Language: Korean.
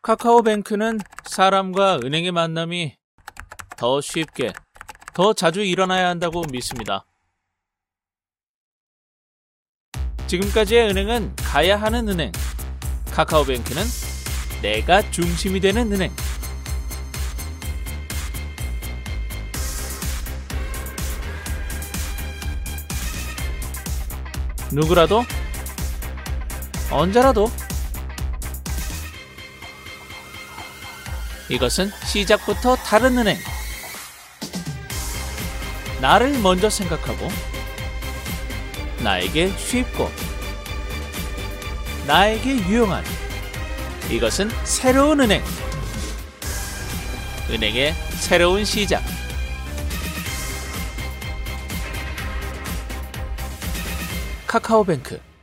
카카오뱅크는 사람과 은행의 만남이 더 쉽게, 더 자주 일어나야 한다고 믿습니다. 지금까지의 은행은 가야 하는 은행, 카카오뱅크는 내가 중심이 되는 은행. 누구라도, 언제라도. 이것은 시작부터 다른 은행. 나를 먼저 생각하고, 나에게 쉽고, 나에게 유용한, 이것은 새로운 은행. 은행의 새로운 시작. 카카오뱅크.